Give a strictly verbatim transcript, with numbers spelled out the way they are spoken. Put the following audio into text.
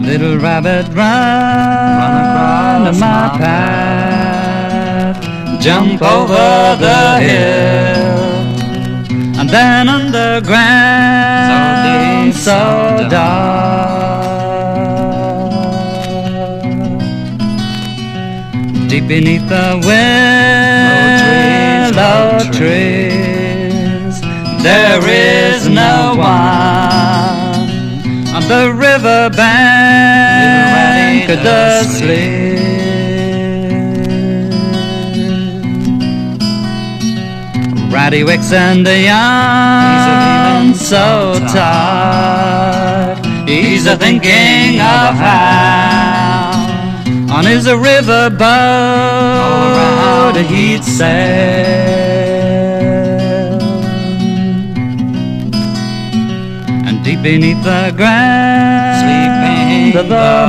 Little rabbit, run, run my path, jump over the hill, and then underground, so deep, so dark, deep beneath the willow trees, there is no one on the river bank of the sleep. Ratty Wicks and the yarn so tired, he's a thinking of how on his river boat he'd sail, and deep beneath the ground, sleeping the